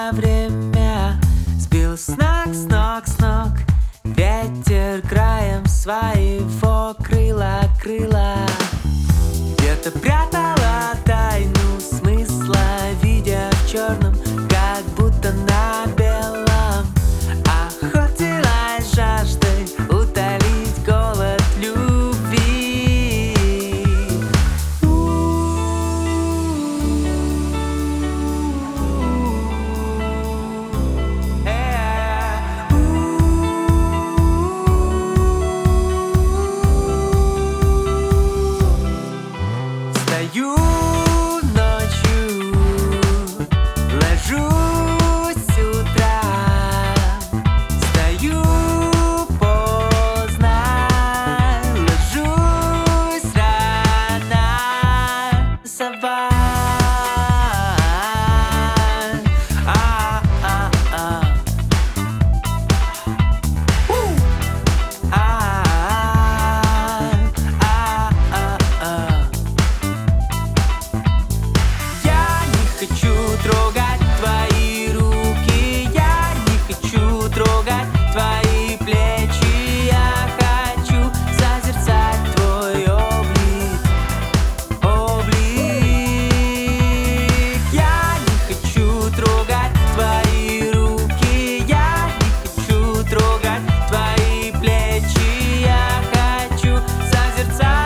на время сбил с ног. Ветер краем своего крыла где-то прятала тайну смысла, видя в черном, как будто на белом. Охотилась жаждой утолить голод любви. Стою ночью, ложусь с утра, стою поздно, ложусь рано. Сова. Хочу трогать твои руки, я не хочу трогать твои плечи. Я хочу созерцать твой облик. Я не хочу трогать твои руки, я не хочу трогать твои плечи. Я хочу созерцать